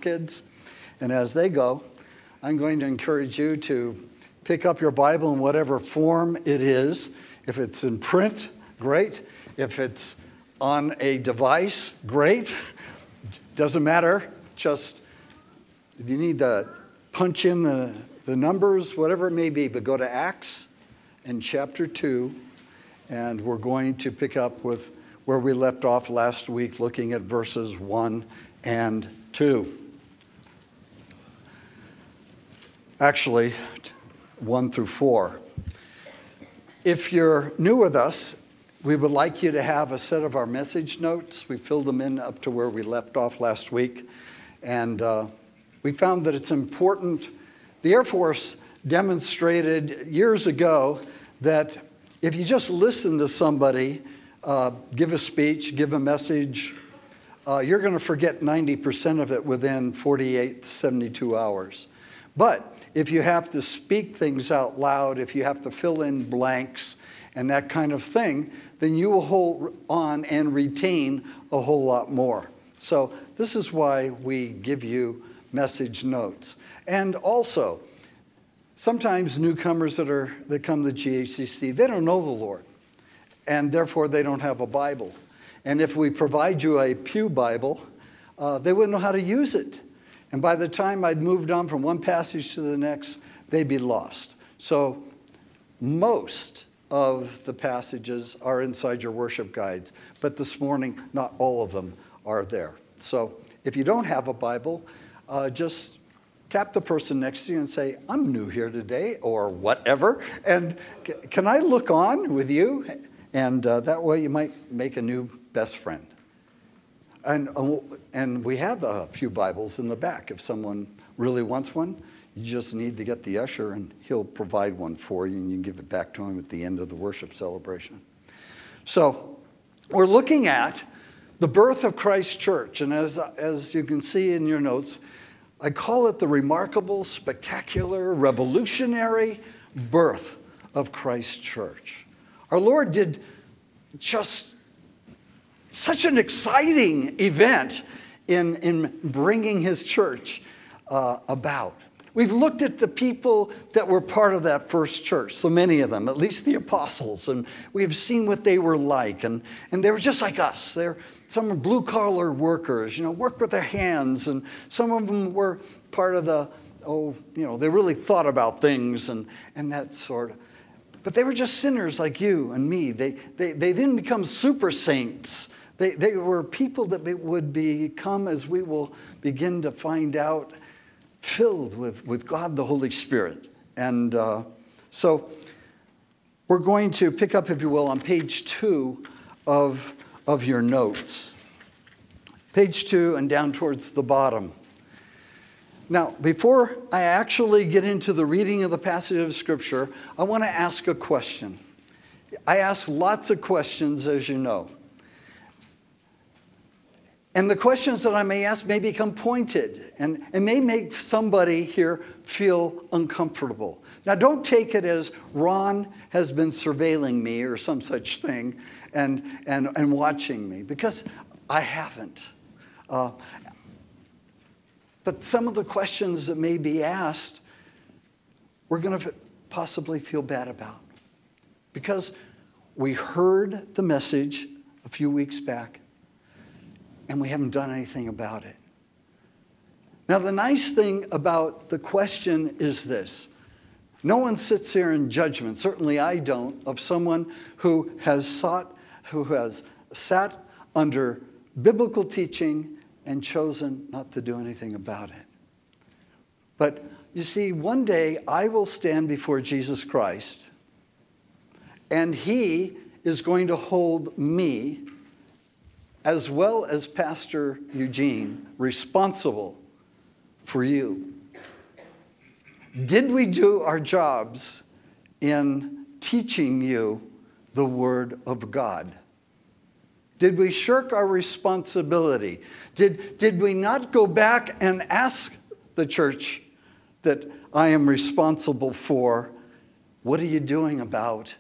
kids. And as they go, I'm going to encourage you to pick up your Bible in whatever form it is. If it's in print, great. If it's on a device, great. Doesn't matter. Just if you need to punch in the numbers, whatever it may be, but go to Acts and chapter 2, and we're going to pick up with where we left off last week, looking at verses 1 and 2. Actually, 1 through 4. If you're new with us, we would like you to have a set of our message notes. We filled them in up to where we left off last week. And we found that it's important. The Air Force demonstrated years ago that if you just listen to somebody, give a speech, give a message, you're going to forget 90% of it within 48 to 72 hours. But if you have to speak things out loud, if you have to fill in blanks and that kind of thing, then you will hold on and retain a whole lot more. So this is why we give you message notes. And also, sometimes newcomers that come to GHCC, they don't know the Lord, and therefore they don't have a Bible. And if we provide you a pew Bible, they wouldn't know how to use it. And by the time I'd moved on from one passage to the next, they'd be lost. So most of the passages are inside your worship guides, but this morning, not all of them are there. So if you don't have a Bible, just tap the person next to you and say, I'm new here today, or whatever, and can I look on with you? And that way you might make a new best friend. And we have a few Bibles in the back. If someone really wants one, you just need to get the usher and he'll provide one for you and you can give it back to him at the end of the worship celebration. So we're looking at the birth of Christ Church. And as you can see in your notes, I call it the remarkable, spectacular, revolutionary birth of Christ Church. Our Lord did just such an exciting event in bringing his church about. We've looked at the people that were part of that first church, so many of them, at least the apostles, and we've seen what they were like, and they were just like us. Some were blue-collar workers, worked with their hands, and some of them were part of they really thought about things and that sort of. But they were just sinners like you and me. They didn't become super saints. They were people that would become, as we will begin to find out, filled with God the Holy Spirit. And so we're going to pick up, if you will, on page 2 of your notes. Page 2 and down towards the bottom. Now, before I actually get into the reading of the passage of Scripture, I want to ask a question. I ask lots of questions, as you know. And the questions that I may ask may become pointed and may make somebody here feel uncomfortable. Now, don't take it as Ron has been surveilling me or some such thing and watching me, because I haven't. But some of the questions that may be asked, we're going to possibly feel bad about, because we heard the message a few weeks back, and we haven't done anything about it. Now, the nice thing about the question is this. No one sits here in judgment, certainly I don't, of someone who has sat under biblical teaching and chosen not to do anything about it. But you see, one day I will stand before Jesus Christ, and he is going to hold me, as well as Pastor Eugene, responsible for you. Did we do our jobs in teaching you the Word of God? Did we shirk our responsibility? Did we not go back and ask the church that I am responsible for, what are you doing about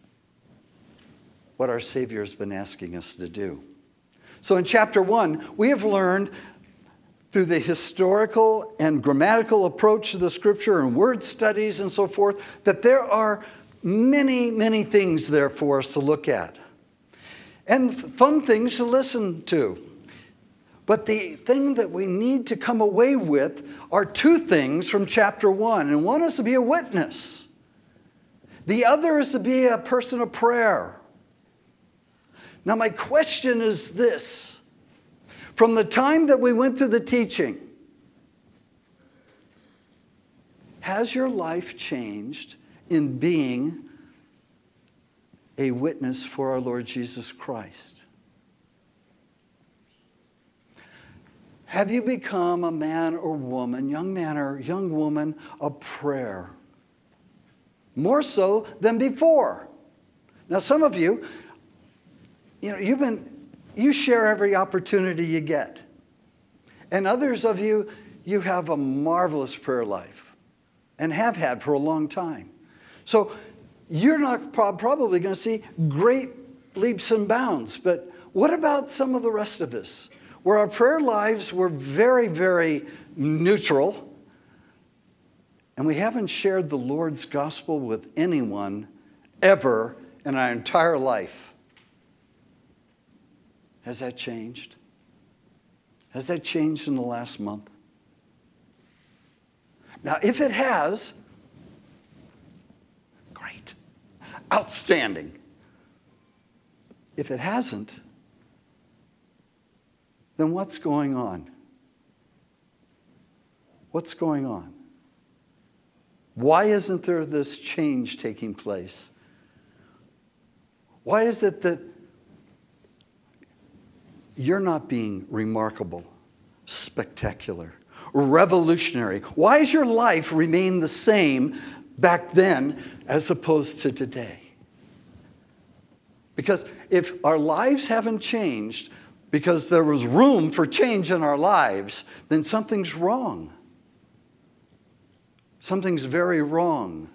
what our Savior has been asking us to do? So in chapter 1, we have learned through the historical and grammatical approach to the scripture and word studies and so forth, that there are many, many things there for us to look at. And fun things to listen to. But the thing that we need to come away with are two things from chapter 1. And one is to be a witness. The other is to be a person of prayer. Now my question is this. From the time that we went through the teaching, has your life changed in being a witness for our Lord Jesus Christ? Have you become a man or woman, young man or young woman of prayer? More so than before. Now some of you, you share every opportunity you get. And others of you, you have a marvelous prayer life and have had for a long time. So you're not probably going to see great leaps and bounds. But what about some of the rest of us? Where our prayer lives were very, very neutral, and we haven't shared the Lord's gospel with anyone ever in our entire life. Has that changed? Has that changed in the last month? Now, if it has, great, outstanding. If it hasn't, then what's going on? What's going on? Why isn't there this change taking place? Why is it that you're not being remarkable, spectacular, revolutionary? Why has your life remained the same back then as opposed to today? Because if our lives haven't changed, because there was room for change in our lives, then something's wrong. Something's very wrong.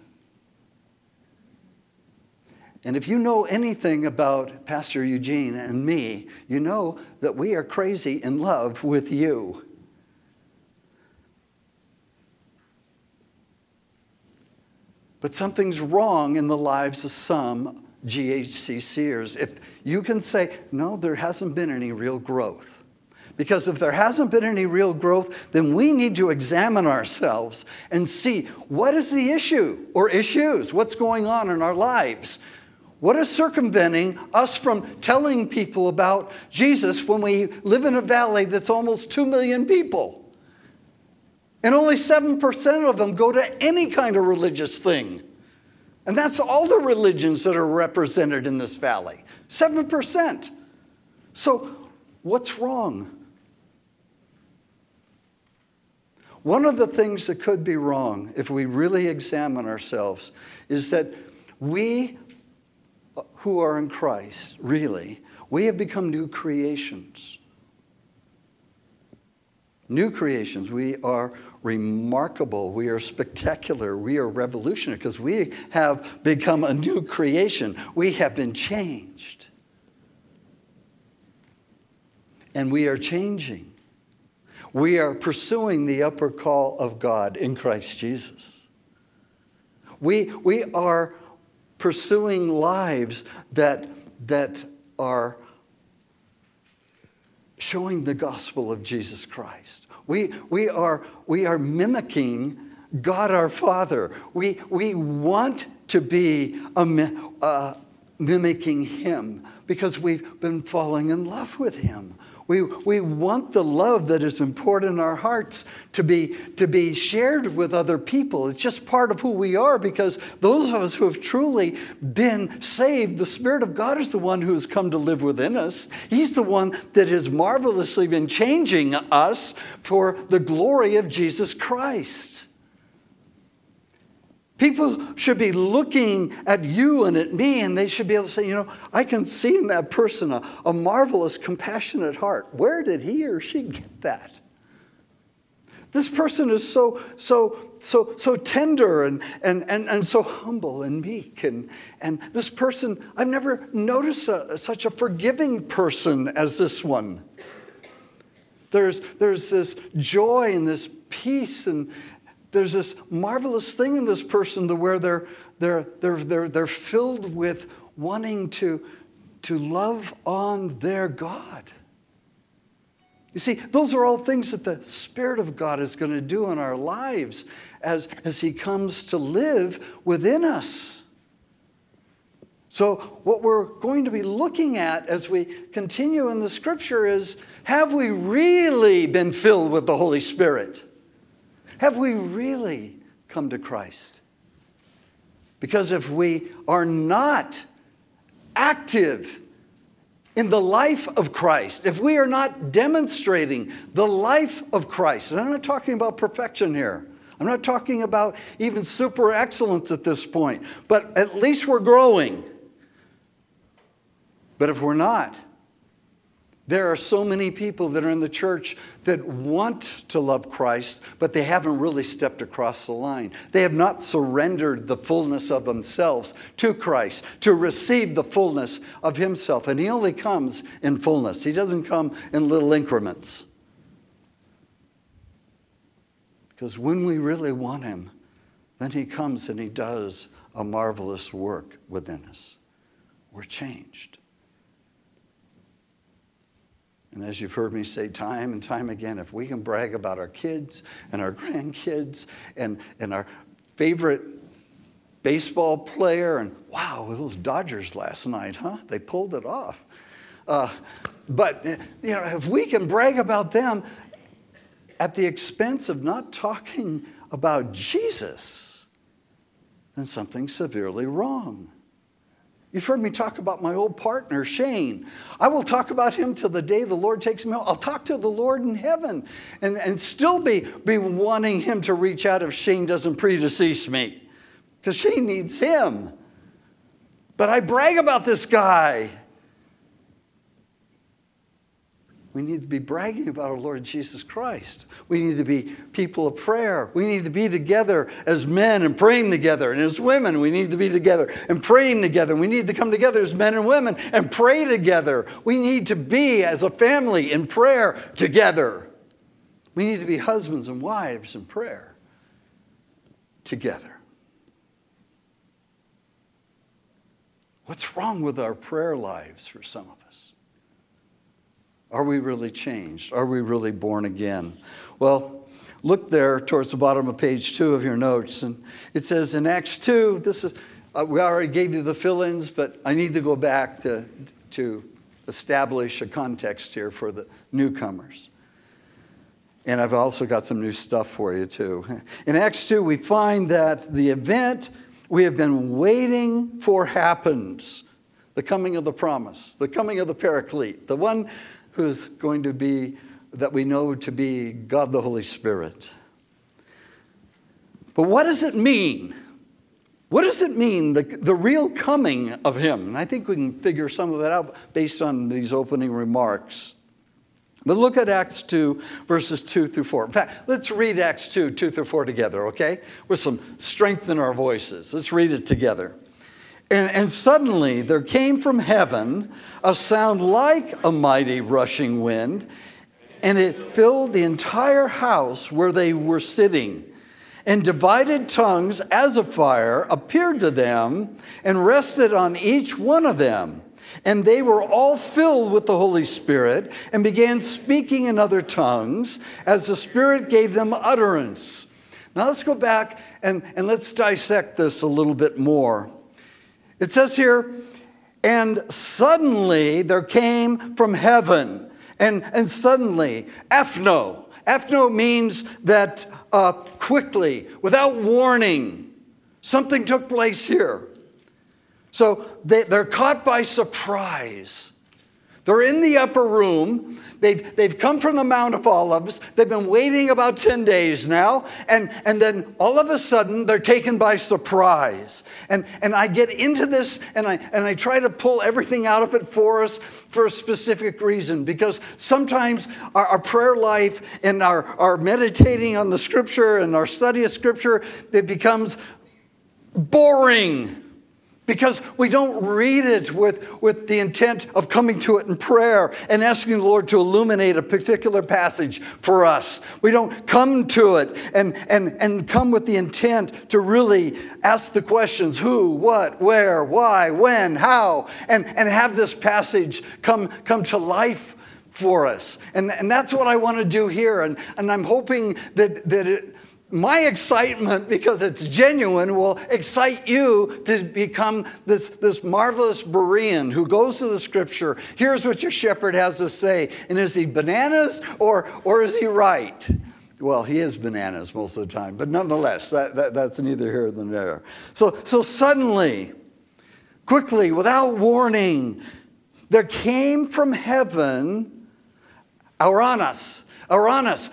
And if you know anything about Pastor Eugene and me, you know that we are crazy in love with you. But something's wrong in the lives of some GHCCers. If you can say, no, there hasn't been any real growth. Because if there hasn't been any real growth, then we need to examine ourselves and see what is the issue or issues, what's going on in our lives. What is circumventing us from telling people about Jesus when we live in a valley that's almost 2 million people? And only 7% of them go to any kind of religious thing. And that's all the religions that are represented in this valley. 7%. So what's wrong? One of the things that could be wrong, if we really examine ourselves, is that we who are in Christ, really, we have become new creations. New creations. We are remarkable. We are spectacular. We are revolutionary because we have become a new creation. We have been changed. And we are changing. We are pursuing the upper call of God in Christ Jesus. We are pursuing lives that are showing the gospel of Jesus Christ. We are mimicking God our Father. We want to be mimicking Him because we've been falling in love with Him. We want the love that has been poured in our hearts to be shared with other people. It's just part of who we are because those of us who have truly been saved, the Spirit of God is the one who has come to live within us. He's the one that has marvelously been changing us for the glory of Jesus Christ. People should be looking at you and at me, and they should be able to say, I can see in that person a marvelous, compassionate heart. Where did he or she get that? This person is so tender and so humble and meek. And this person, I've never noticed such a forgiving person as this one. There's this joy and this peace, and there's this marvelous thing in this person to where they're filled with wanting to love on their God. You see, those are all things that the Spirit of God is going to do in our lives as He comes to live within us. So what we're going to be looking at as we continue in the Scripture is, have we really been filled with the Holy Spirit? Have we really come to Christ? Because if we are not active in the life of Christ, if we are not demonstrating the life of Christ, and I'm not talking about perfection here. I'm not talking about even super excellence at this point, but at least we're growing. But if we're not, there are so many people that are in the church that want to love Christ, but they haven't really stepped across the line. They have not surrendered the fullness of themselves to Christ to receive the fullness of Himself. And He only comes in fullness. He doesn't come in little increments. Because when we really want Him, then He comes and He does a marvelous work within us. We're changed. And as you've heard me say time and time again, if we can brag about our kids and our grandkids and our favorite baseball player, and wow, those Dodgers last night, huh? They pulled it off. But if we can brag about them at the expense of not talking about Jesus, then something's severely wrong. You've heard me talk about my old partner, Shane. I will talk about him till the day the Lord takes me home. I'll talk to the Lord in heaven and still be wanting him to reach out if Shane doesn't predecease me. Because Shane needs him. But I brag about this guy. We need to be bragging about our Lord Jesus Christ. We need to be people of prayer. We need to be together as men and praying together. And as women, we need to be together and praying together. We need to come together as men and women and pray together. We need to be as a family in prayer together. We need to be husbands and wives in prayer together. What's wrong with our prayer lives for some of us? Are we really changed? Are we really born again? Well, look there towards the bottom of page 2 of your notes. And it says in Acts 2, this is, we already gave you the fill-ins, but I need to go back to establish a context here for the newcomers. And I've also got some new stuff for you too. In Acts 2, we find that the event we have been waiting for happens. The coming of the promise, the coming of the Paraclete, the one who's going to be, that we know to be God the Holy Spirit. But what does it mean? What does it mean, the real coming of Him? And I think we can figure some of that out based on these opening remarks. But look at Acts 2, verses 2 through 4. In fact, let's read Acts 2, 2 through 4 together, okay? With some strength in our voices. Let's read it together. And suddenly there came from heaven a sound like a mighty rushing wind, and it filled the entire house where they were sitting. And divided tongues as of fire appeared to them and rested on each one of them. And they were all filled with the Holy Spirit and began speaking in other tongues as the Spirit gave them utterance. Now let's go back and let's dissect this a little bit more. It says here, and suddenly there came from heaven, and suddenly, ethno. Ethno means that quickly, without warning, something took place here. So they're caught by surprise. They're in the upper room. They've come from the Mount of Olives. They've been waiting about 10 days now. And then all of a sudden, they're taken by surprise. And I get into this, and I try to pull everything out of it for us for a specific reason. Because sometimes our prayer life and our meditating on the Scripture and our study of Scripture, it becomes boring. Because we don't read it with the intent of coming to it in prayer and asking the Lord to illuminate a particular passage for us. We don't come to it and come with the intent to really ask the questions, who, what, where, why, when, how, and have this passage come to life for us. And that's what I want to do here. And I'm hoping that my excitement, because it's genuine, will excite you to become this marvelous Berean who goes to the Scripture, hears what your shepherd has to say, and is he bananas or is he right? Well, he is bananas most of the time, but nonetheless, that's neither here nor there. So suddenly, quickly, without warning, there came from heaven Aranas. Aranas,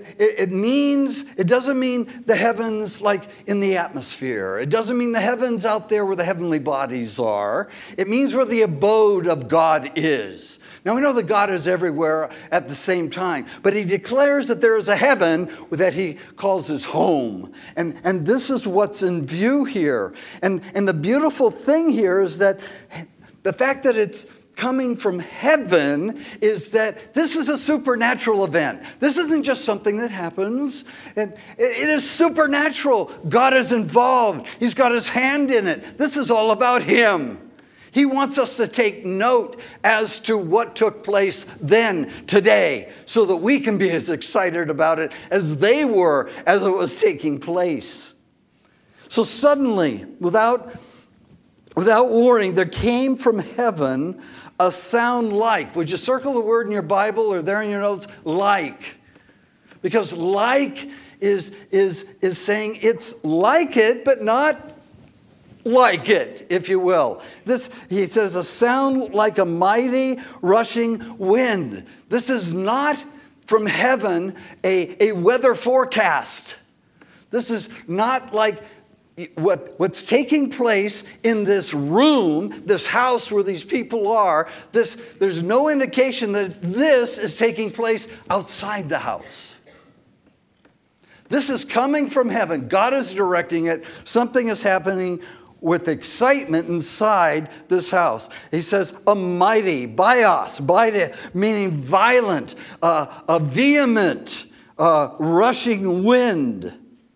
it doesn't mean the heavens like in the atmosphere. It doesn't mean the heavens out there where the heavenly bodies are. It means where the abode of God is. Now we know that God is everywhere at the same time, but he declares that there is a heaven that he calls his home. And this is what's in view here. And the beautiful thing here is that the fact that it's coming from heaven is that this is a supernatural event. This isn't just something that happens. It is supernatural. God is involved. He's got his hand in it. This is all about him. He wants us to take note as to what took place then, today, so that we can be as excited about it as they were as it was taking place. So suddenly, without warning, there came from heaven a sound like. Would you circle the word in your Bible or there in your notes? Like. Because like is saying it's like it, but not like it, if you will. He says, a sound like a mighty rushing wind. This is not from heaven a weather forecast. This is not like what's taking place in this room, this house where these people are. There's no indication that this is taking place outside the house. This is coming from heaven. God is directing it. Something is happening with excitement inside this house. He says, a mighty, bios, meaning violent, a vehement, rushing wind.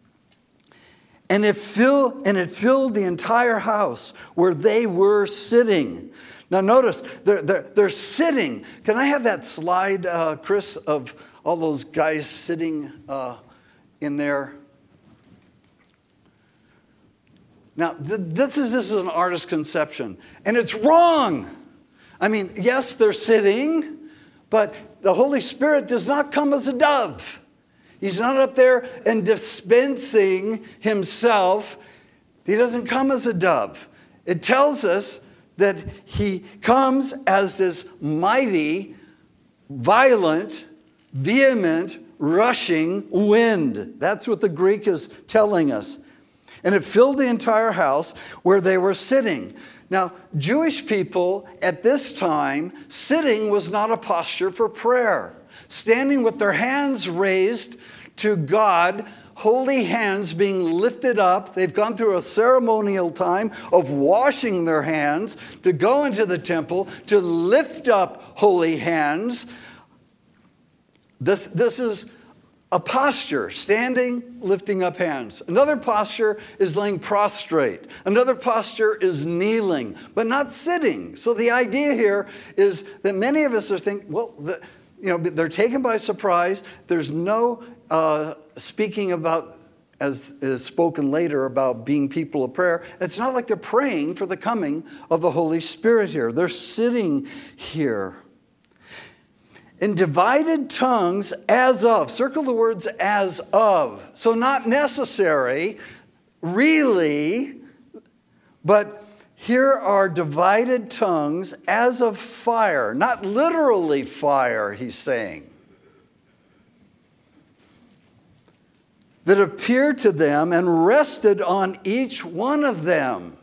And it filled the entire house where they were sitting. Now notice, they're sitting. Can I have that slide, Chris, of all those guys sitting in there? Now, this is an artist's conception, and it's wrong. I mean, yes, they're sitting, but the Holy Spirit does not come as a dove. He's not up there and dispensing himself. He doesn't come as a dove. It tells us that he comes as this mighty, violent, vehement, rushing wind. That's what the Greek is telling us. And it filled the entire house where they were sitting. Now, Jewish people at this time, sitting was not a posture for prayer. Standing with their hands raised to God, holy hands being lifted up. They've gone through a ceremonial time of washing their hands to go into the temple to lift up holy hands. This is a posture, standing, lifting up hands. Another posture is laying prostrate. Another posture is kneeling, but not sitting. So the idea here is that many of us are thinking, well, they're taken by surprise. There's no speaking about, as is spoken later, about being people of prayer. It's not like they're praying for the coming of the Holy Spirit here. They're sitting here. In divided tongues as of. Circle the words as of. So not necessary, really, but here are divided tongues as of fire. Not literally fire, he's saying. That appeared to them and rested on each one of them.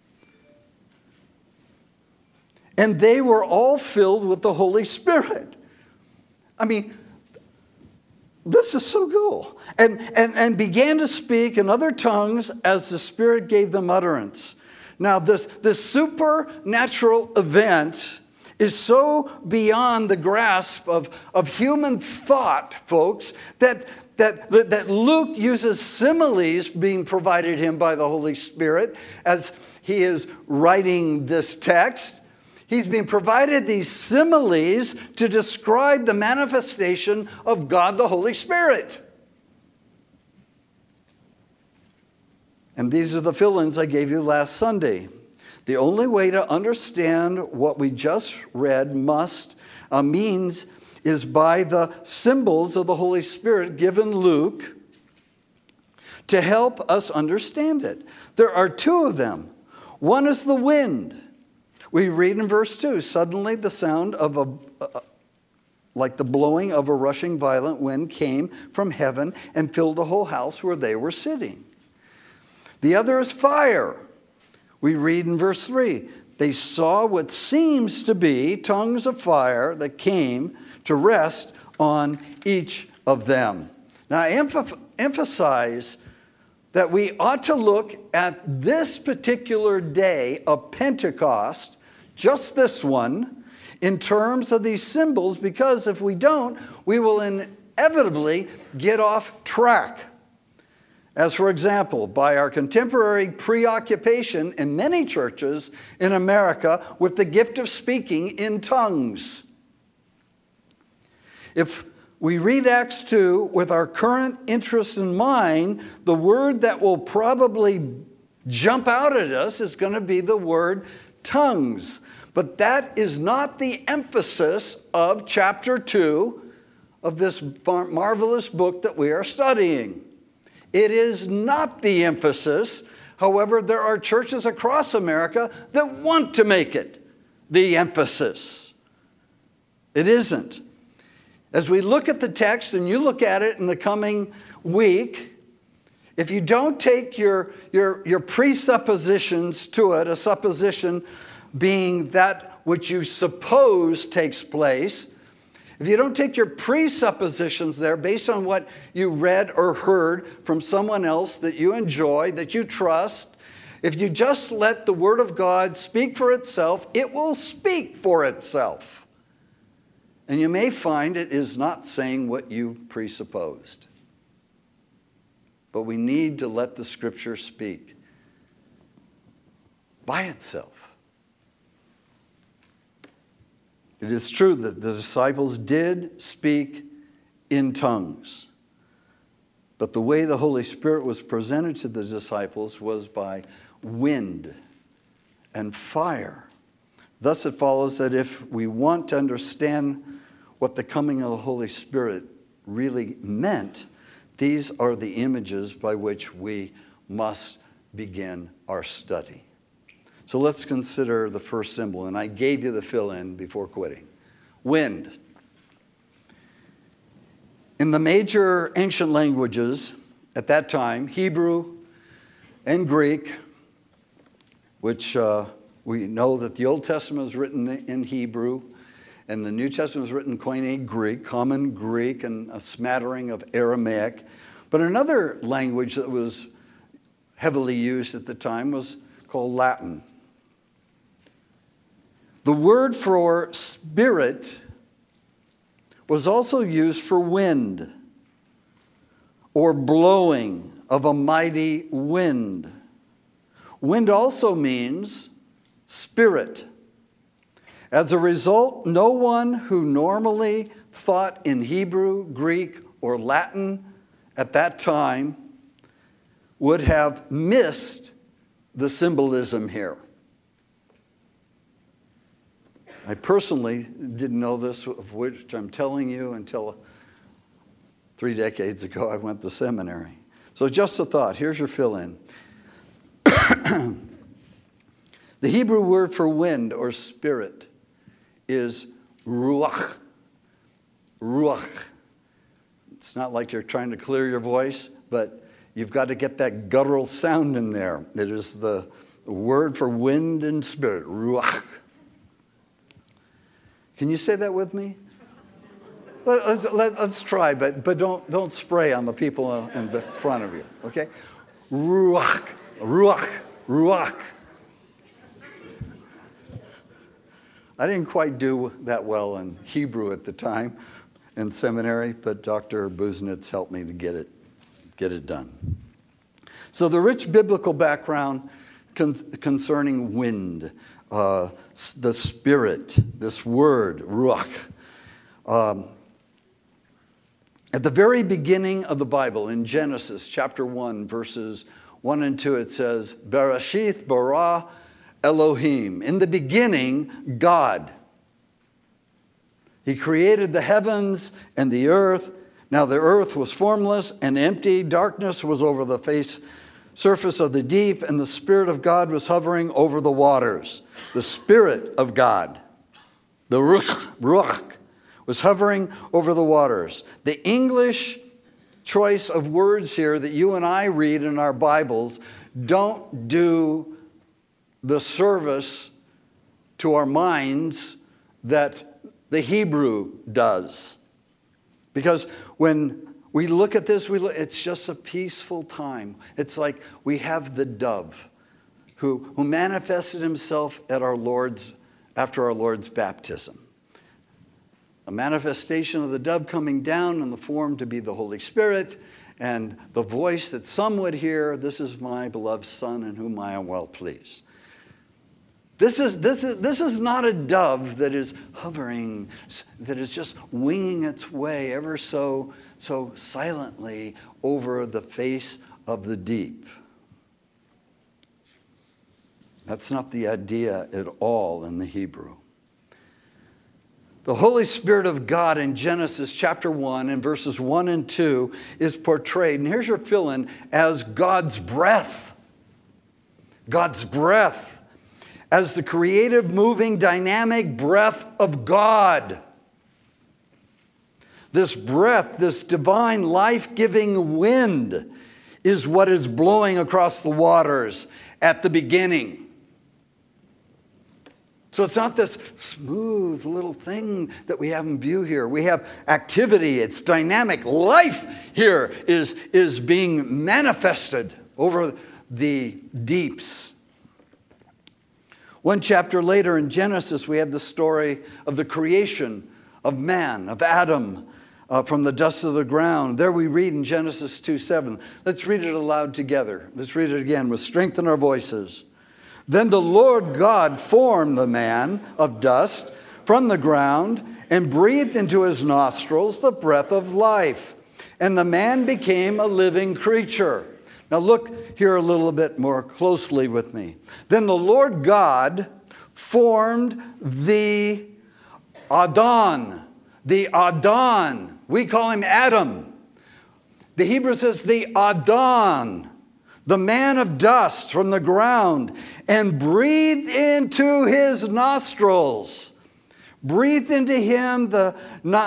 And they were all filled with the Holy Spirit. I mean, this is so cool. And began to speak in other tongues as the Spirit gave them utterance. Now, this supernatural event is so beyond the grasp of human thought, folks, that Luke uses similes being provided him by the Holy Spirit as he is writing this text. He's being provided these similes to describe the manifestation of God the Holy Spirit. And these are the fill-ins I gave you last Sunday. The only way to understand what we just read means is by the symbols of the Holy Spirit given Luke to help us understand it. There are two of them. One is the wind. We read in verse 2, suddenly the sound of like the blowing of a rushing violent wind came from heaven and filled the whole house where they were sitting. The other is fire. We read in verse 3, they saw what seems to be tongues of fire that came to rest on each of them. Now, I emphasize that we ought to look at this particular day of Pentecost, just this one, in terms of these symbols, because if we don't, we will inevitably get off track. As for example, by our contemporary preoccupation in many churches in America with the gift of speaking in tongues. If we read Acts 2 with our current interest in mind, the word that will probably jump out at us is going to be the word tongues. But that is not the emphasis of chapter 2 of this marvelous book that we are studying. It is not the emphasis. However, there are churches across America that want to make it the emphasis. It isn't. As we look at the text, and you look at it in the coming week, if you don't take your presuppositions to it, a supposition being that which you suppose takes place, if you don't take your presuppositions there based on what you read or heard from someone else that you enjoy, that you trust, if you just let the Word of God speak for itself, it will speak for itself. And you may find it is not saying what you presupposed. But we need to let the Scripture speak by itself. It is true that the disciples did speak in tongues. But the way the Holy Spirit was presented to the disciples was by wind and fire. Thus it follows that if we want to understand what the coming of the Holy Spirit really meant, these are the images by which we must begin our study. So let's consider the first symbol, and I gave you the fill-in before quitting. Wind. In the major ancient languages at that time, Hebrew and Greek, which we know that the Old Testament was written in Hebrew, and the New Testament was written in Koine Greek, common Greek, and a smattering of Aramaic. But another language that was heavily used at the time was called Latin. The word for spirit was also used for wind or blowing of a mighty wind. Wind also means spirit. As a result, no one who normally thought in Hebrew, Greek, or Latin at that time would have missed the symbolism here. I personally didn't know this, of which I'm telling you, until 3 decades ago I went to seminary. So just a thought. Here's your fill-in. The Hebrew word for wind or spirit is ruach. Ruach. It's not like you're trying to clear your voice, but you've got to get that guttural sound in there. It is the word for wind and spirit, ruach. Can you say that with me? Let's try, but don't spray on the people in front of you, okay? Ruach, ruach, ruach. I didn't quite do that well in Hebrew at the time in seminary, but Dr. Buznitz helped me to get it done. So the rich biblical background concerning wind, the spirit, this word, ruach. At the very beginning of the Bible, in Genesis chapter 1, verses 1 and 2, it says, Bereshith bara Elohim. In the beginning, God. He created the heavens and the earth. Now the earth was formless and empty. Darkness was over the surface of the deep, and the Spirit of God was hovering over the waters. The Spirit of God, the ruach, was hovering over the waters. The English choice of words here that you and I read in our Bibles don't do the service to our minds that the Hebrew does. Because when we look at this, it's just a peaceful time. It's like we have the dove who manifested himself at after our Lord's baptism. A manifestation of the dove coming down in the form to be the Holy Spirit, and the voice that some would hear, "This is my beloved Son in whom I am well pleased." This is not a dove that is hovering, that is just winging its way ever so silently over the face of the deep. That's not the idea at all in the Hebrew. The Holy Spirit of God in Genesis chapter 1 and verses 1 and 2 is portrayed, and here's your fill-in, as God's breath. God's breath. As the creative, moving, dynamic breath of God. This breath, this divine, life-giving wind is what is blowing across the waters at the beginning. So it's not this smooth little thing that we have in view here. We have activity. It's dynamic. Life here is being manifested over the deeps. One chapter later in Genesis, we have the story of the creation of man, of Adam, from the dust of the ground. There we read in Genesis 2:7. Let's read it aloud together. Let's read it again with strength in our voices. Then the Lord God formed the man of dust from the ground and breathed into his nostrils the breath of life. And the man became a living creature. Now look here a little bit more closely with me. Then the Lord God formed the Adon. The Adon. We call him Adam. The Hebrew says the Adon. The man of dust from the ground, and breathed into his nostrils. Breathed into him the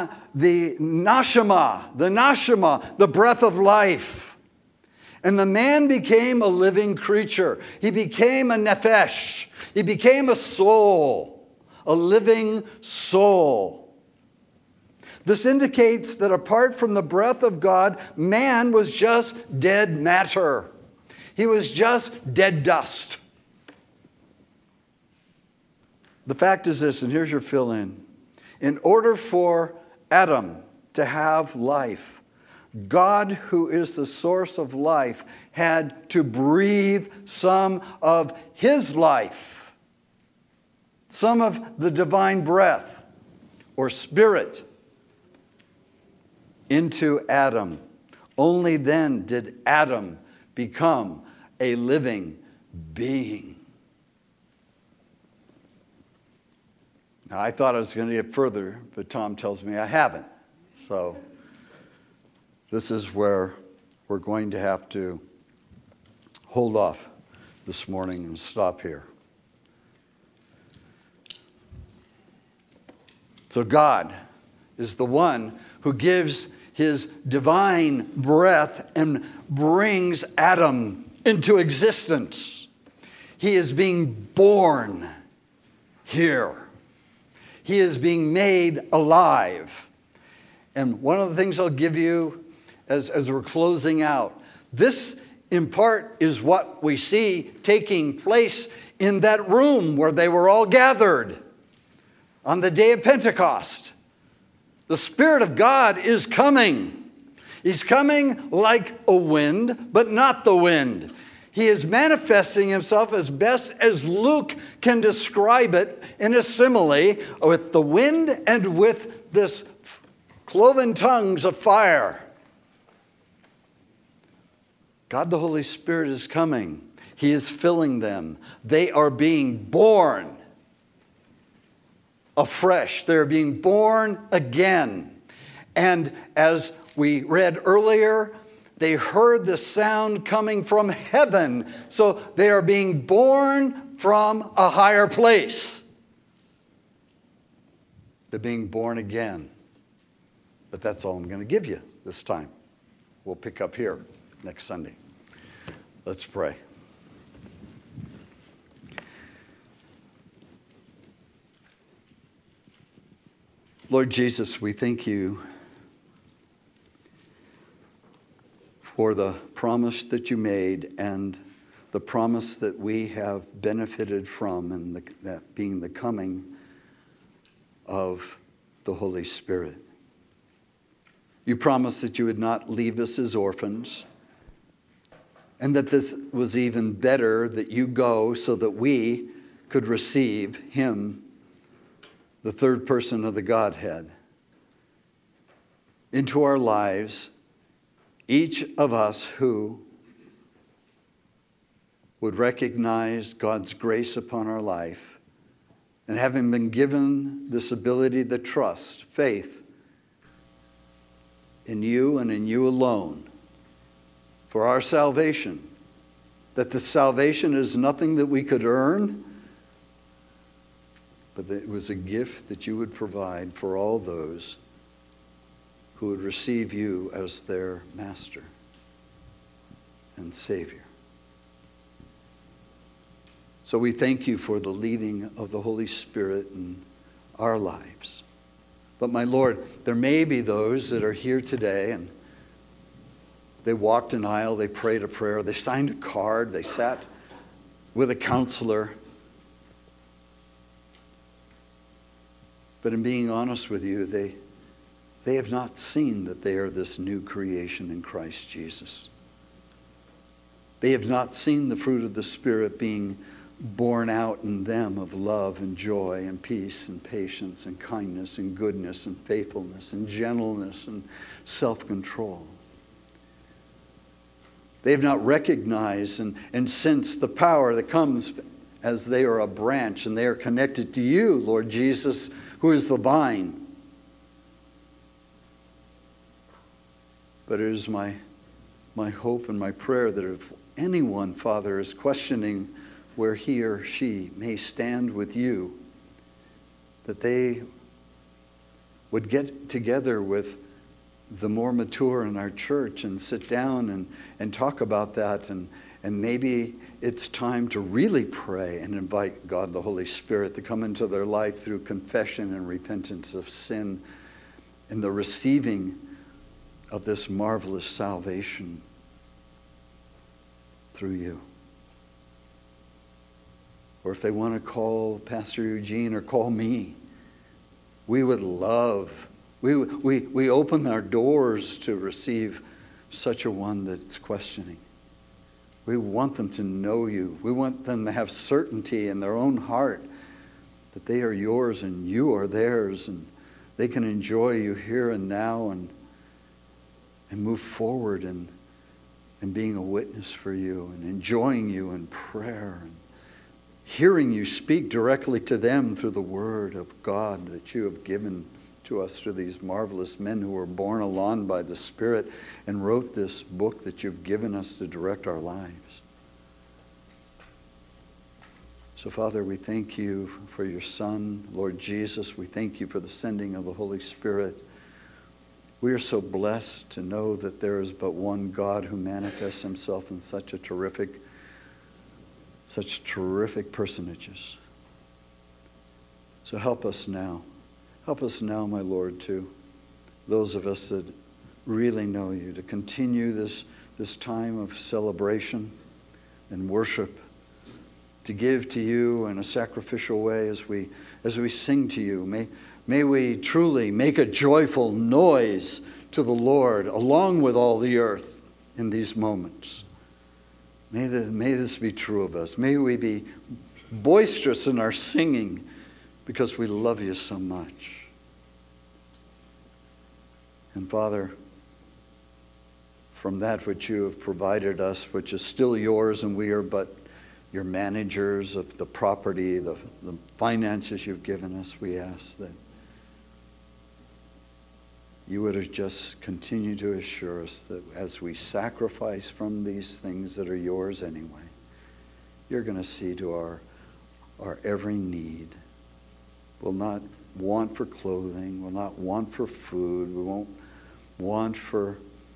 nashama, the breath of life. And the man became a living creature. He became a nephesh. He became a soul, a living soul. This indicates that apart from the breath of God, man was just dead matter. He was just dead dust. The fact is this, and here's your fill-in. In order for Adam to have life, God, who is the source of life, had to breathe some of his life, some of the divine breath or spirit into Adam. Only then did Adam become a living being. Now, I thought I was going to get further, but Tom tells me I haven't. So this is where we're going to have to hold off this morning and stop here. So God is the one who gives his divine breath and brings Adam into existence. He is being born here. He is being made alive. And one of the things I'll give you as we're closing out, this in part is what we see taking place in that room where they were all gathered. on the day of Pentecost. The Spirit of God is coming. He's coming like a wind, but not the wind. He is manifesting himself as best as Luke can describe it in a simile with the wind and with this cloven tongues of fire. God the Holy Spirit is coming. He is filling them. They are being born afresh. They're being born again. And as we read earlier, they heard the sound coming from heaven. So they are being born from a higher place. They're being born again. But that's all I'm going to give you this time. We'll pick up here next Sunday. Let's pray. Lord Jesus, we thank you for the promise that you made and the promise that we have benefited from, and that being the coming of the Holy Spirit. You promised that you would not leave us as orphans, and that this was even better that you go so that we could receive him, the third person of the Godhead, into our lives. Each of us who would recognize God's grace upon our life, and having been given this ability to trust, faith in you and in you alone for our salvation, that the salvation is nothing that we could earn, but that it was a gift that you would provide for all those who would receive you as their master and Savior. So we thank you for the leading of the Holy Spirit in our lives. But my Lord, there may be those that are here today and they walked an aisle, they prayed a prayer, they signed a card, they sat with a counselor. But in being honest with you, they have not seen that they are this new creation in Christ Jesus. They have not seen the fruit of the Spirit being born out in them of love and joy and peace and patience and kindness and goodness and faithfulness and gentleness and self-control. They have not recognized and sensed the power that comes as they are a branch and they are connected to you, Lord Jesus, who is the vine. But it is my hope and my prayer that if anyone, Father, is questioning where he or she may stand with you, that they would get together with the more mature in our church and sit down and talk about that. And maybe it's time to really pray and invite God the Holy Spirit to come into their life through confession and repentance of sin and the receiving of this marvelous salvation through you. Or if they want to call Pastor Eugene or call me, we would love, we open our doors to receive such a one that's questioning. We want them to know you. We want them to have certainty in their own heart that they are yours and you are theirs, and they can enjoy you here and now and move forward and being a witness for you and enjoying you in prayer and hearing you speak directly to them through the word of God that you have given to us through these marvelous men who were born along by the Spirit and wrote this book that you've given us to direct our lives. So, Father, we thank you for your Son, Lord Jesus. We thank you for the sending of the Holy Spirit. We are so blessed to know that there is but one God who manifests himself in such terrific personages. So help us now. Help us now, my Lord, to those of us that really know you, to continue this time of celebration and worship to give to you in a sacrificial way as we sing to you. May we truly make a joyful noise to the Lord along with all the earth in these moments. May this be true of us. May we be boisterous in our singing because we love you so much. And Father, from that which you have provided us, which is still yours, and we are but your managers of the property, the finances you've given us, we ask that you would just continue to assure us that as we sacrifice from these things that are yours anyway, you're going to see to our every need. We'll not want for clothing. We'll not want for food. We won't want for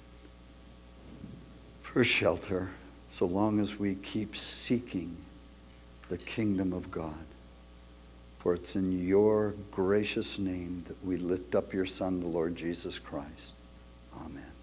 shelter, so long as we keep seeking the kingdom of God. For it's in your gracious name that we lift up your Son, the Lord Jesus Christ. Amen.